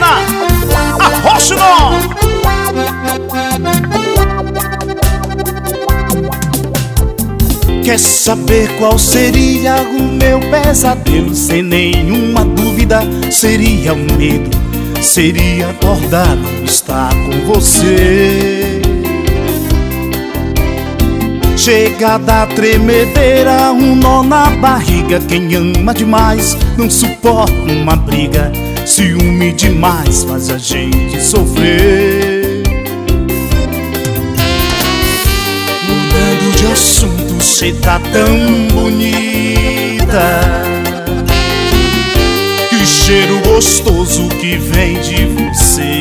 Catarina, arrocha nó. Quer saber qual seria o meu pesadelo? Sem nenhuma dúvida seria o medo. Seria acordar, não estar com você. Chega da tremedeira, um nó na barriga. Quem ama demais não suporta uma briga. Ciúme demais faz a gente sofrer. Mudando de assunto, cê tá tão bonita. Que cheiro gostoso que vem de você.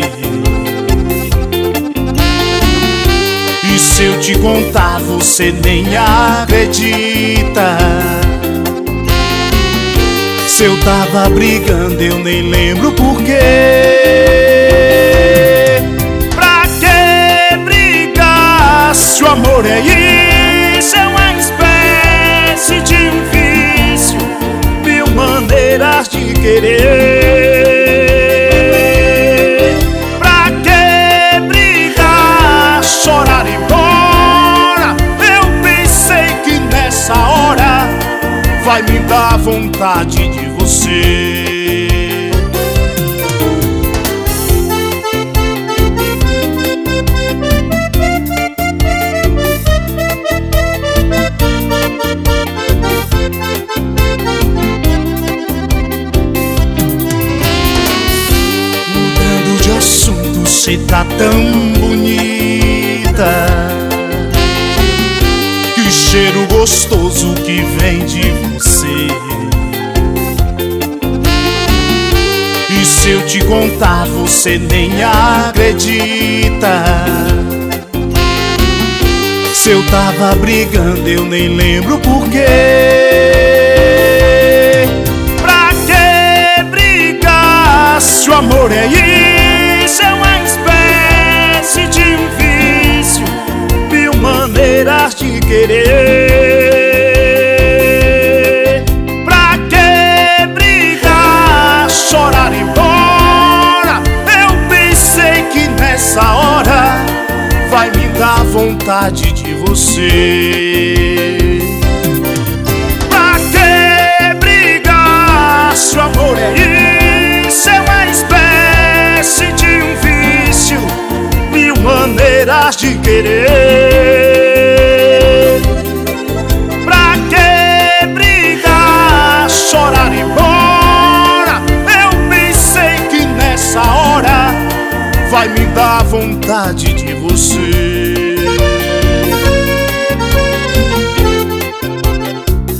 E se eu te contar, você nem acredita. Se eu tava brigando, eu nem lembro por quê. Pra que brigar se o amor é isso? É uma espécie de um vício, mil maneiras de querer. Pra que brigar, chorar e embora? Eu pensei que nessa hora vai me dar vontade de você. Mudando de assunto, cê tá tão bonita. Que cheiro gostoso que vem de você. E se eu te contar, você nem acredita. Se eu tava brigando, eu nem lembro por quê. Pra que brigar se o amor é isso? É uma espécie de um vício, mil maneiras de querer. Pra que brigar, chorar e embora? Eu pensei que nessa hora vai me dar vontade de você. Pra que brigar se o amor é isso? É uma espécie de um vício, mil maneiras de querer. Pra que brigar, chorar e embora? Eu pensei que nessa hora vai me dar vontade de você.